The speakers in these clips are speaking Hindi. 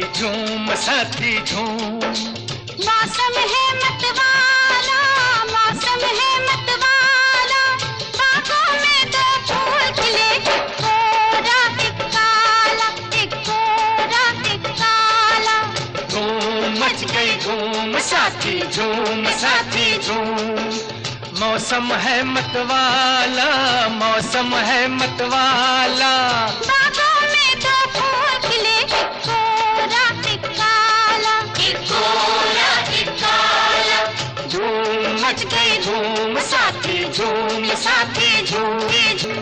झूम साथी झूम। मौसम है मतवाला, मौसम है मतवाला, बागों में दो फूल खिले, एक कोरा एक काला, एक कोरा एक काला। धूम मच गई धूम साथी झूम साथी झूम। मौसम है मतवाला, मौसम है मतवाला, बागों में दो फूल खिले, एक कोरा एक काला, एक कोरा एक काला। धूम मच गई धूम साथी झूम साथी झूम।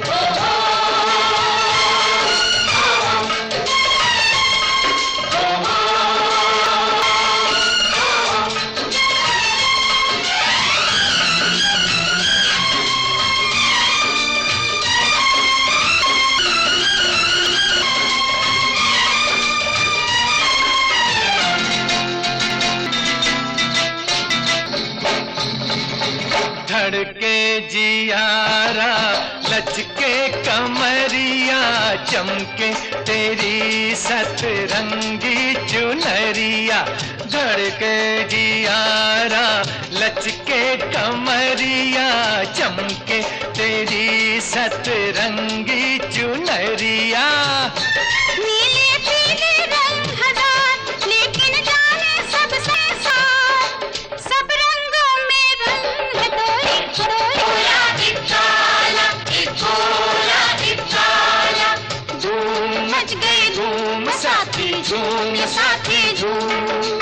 धड़के जियारा लचके कमरिया, चमके तेरी सतरंगी चुनरिया। धड़के जियारा लचके कमरिया, चमके तेरी सतरंगी चुनरिया। नीले पीले रंग हजार, लेकिन जाने सबसे सार, सब रंगों में रंग है तो एक कोरा एक काला, एक कोरा एक काला। धूम मच गई धूम साथी झूम साथी झूम।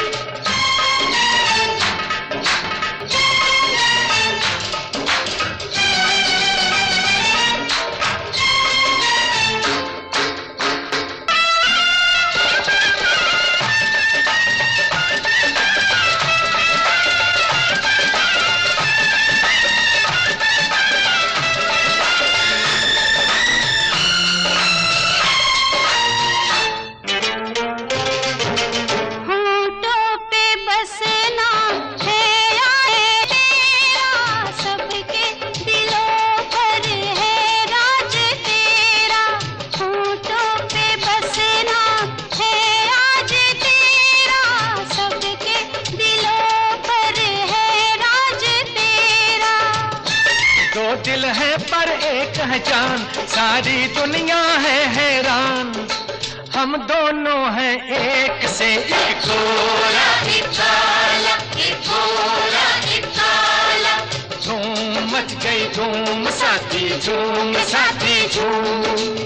दिल है पर एक है जान, सारी दुनिया है हैरान। हम दोनों हैं एक से एक, कोरा एक काला, एक कोरा एक काला। धूम मच गई धूम साथी झूम साथी झूम।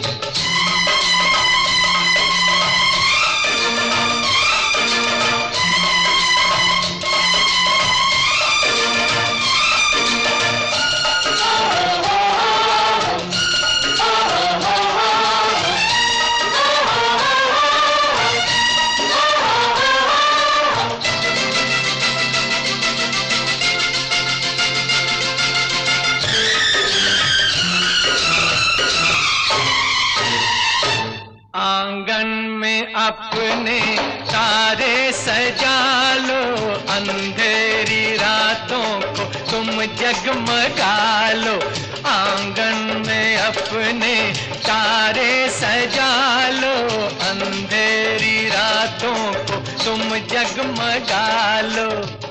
आंगन में अपने तारे सजा लो, अंधेरी रातों को तुम जगमगा लो। आंगन में अपने तारे सजा लो, अंधेरी रातों को तुम जगमगा लो।